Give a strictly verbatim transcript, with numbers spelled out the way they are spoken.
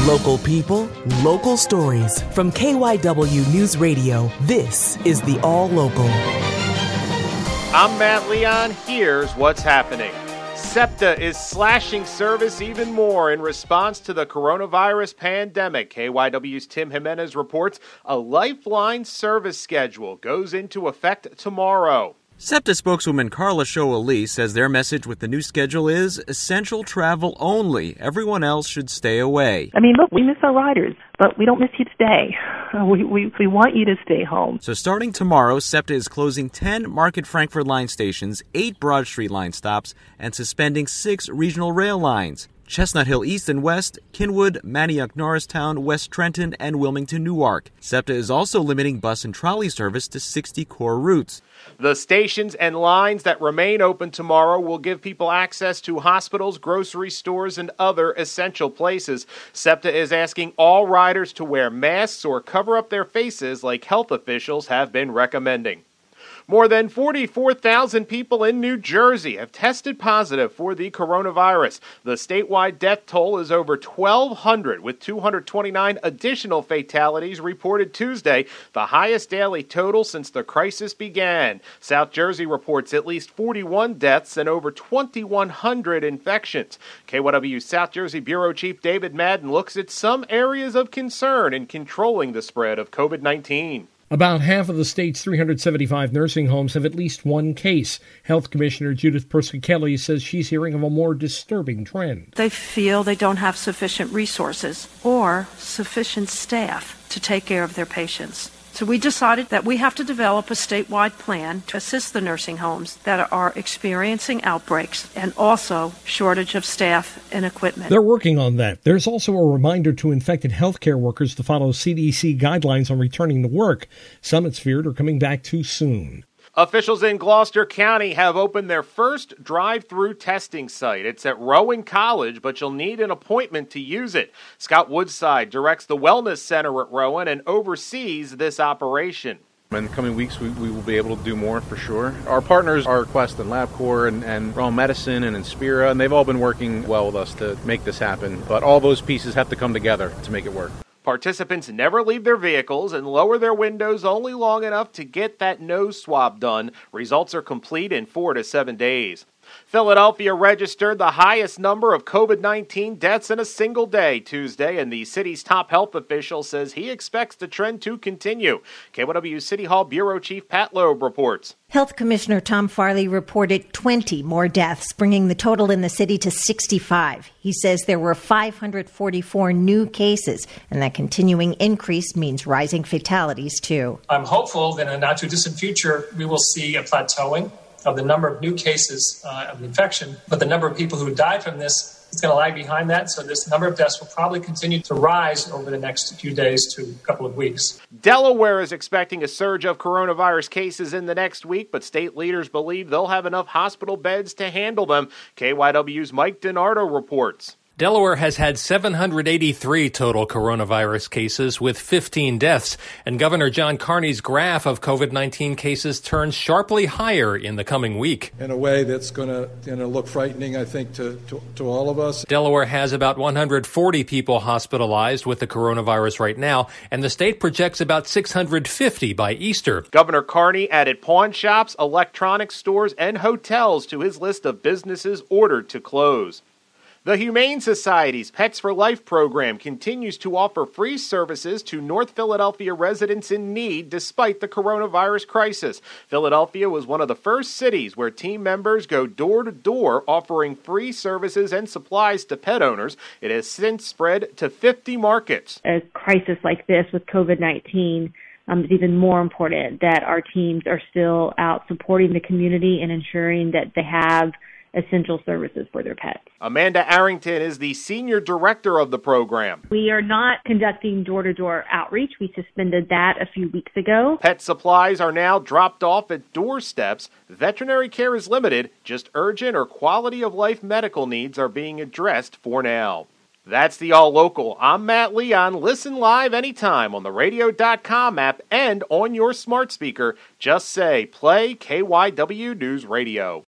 Local people, local stories. From K Y W News Radio, this is the All Local. I'm Matt Leon. Here's what's happening. SEPTA is slashing service even more in response to the coronavirus pandemic. K Y W's Tim Jimenez reports a Lifeline service schedule goes into effect tomorrow. SEPTA spokeswoman Carla Show-Ali says their message with the new schedule is essential travel only. Everyone else should stay away. I mean, look, we miss our riders, but we don't miss you today. We, we, we want you to stay home. So starting tomorrow, SEPTA is closing ten Market Frankford line stations, eight Broad Street line stops, and suspending six regional rail lines. Chestnut Hill East and West, Kinwood, Manioc Norristown, West Trenton, and Wilmington Newark. SEPTA is also limiting bus and trolley service to sixty core routes. The stations and lines that remain open tomorrow will give people access to hospitals, grocery stores, and other essential places. SEPTA is asking all riders to wear masks or cover up their faces like health officials have been recommending. More than forty-four thousand people in New Jersey have tested positive for the coronavirus. The statewide death toll is over twelve hundred, with two hundred twenty-nine additional fatalities reported Tuesday, the highest daily total since the crisis began. South Jersey reports at least forty-one deaths and over twenty-one hundred infections. K Y W South Jersey Bureau Chief David Madden looks at some areas of concern in controlling the spread of covid nineteen. About half of the state's three hundred seventy-five nursing homes have at least one case. Health Commissioner Judith Perska-Kelly says she's hearing of a more disturbing trend. They feel they don't have sufficient resources or sufficient staff to take care of their patients. So we decided that we have to develop a statewide plan to assist the nursing homes that are experiencing outbreaks and also shortage of staff and equipment. They're working on that. There's also a reminder to infected healthcare workers to follow C D C guidelines on returning to work. Some, it's feared, are coming back too soon. Officials in Gloucester County have opened their first drive-through testing site. It's at Rowan College, but you'll need an appointment to use it. Scott Woodside directs the Wellness Center at Rowan and oversees this operation. In the coming weeks, we, we will be able to do more for sure. Our partners are Quest and LabCorp and, and Rowan Medicine and Inspira, and they've all been working well with us to make this happen. But all those pieces have to come together to make it work. Participants never leave their vehicles and lower their windows only long enough to get that nose swab done. Results are complete in four to seven days. Philadelphia registered the highest number of covid nineteen deaths in a single day Tuesday, and the city's top health official says he expects the trend to continue. K Y W City Hall Bureau Chief Pat Loeb reports. Health Commissioner Tom Farley reported twenty more deaths, bringing the total in the city to sixty-five. He says there were five hundred forty-four new cases, and that continuing increase means rising fatalities, too. I'm hopeful that in a not-too-distant future, we will see a plateauing of the number of new cases uh, of infection, but the number of people who died from this is going to lag behind that, so this number of deaths will probably continue to rise over the next few days to a couple of weeks. Delaware is expecting a surge of coronavirus cases in the next week, but state leaders believe they'll have enough hospital beds to handle them. K Y W's Mike DiNardo reports. Delaware has had seven hundred eighty-three total coronavirus cases with fifteen deaths, and Governor John Carney's graph of covid nineteen cases turns sharply higher in the coming week. In a way that's going to you know, look frightening, I think, to, to, to all of us. Delaware has about one hundred forty people hospitalized with the coronavirus right now, and the state projects about six hundred fifty by Easter. Governor Carney added pawn shops, electronics stores, and hotels to his list of businesses ordered to close. The Humane Society's Pets for Life program continues to offer free services to North Philadelphia residents in need despite the coronavirus crisis. Philadelphia was one of the first cities where team members go door to door offering free services and supplies to pet owners. It has since spread to fifty markets. A crisis like this with covid nineteen, um, it's even more important that our teams are still out supporting the community and ensuring that they have essential services for their pets. Amanda Arrington is the senior director of the program. We are not conducting door-to-door outreach. We suspended that a few weeks ago. Pet supplies are now dropped off at doorsteps. Veterinary care is limited. Just urgent or quality of life medical needs are being addressed for now. That's the All Local. I'm Matt Leon. Listen live anytime on the radio dot com app and on your smart speaker. Just say, play K Y W News Radio.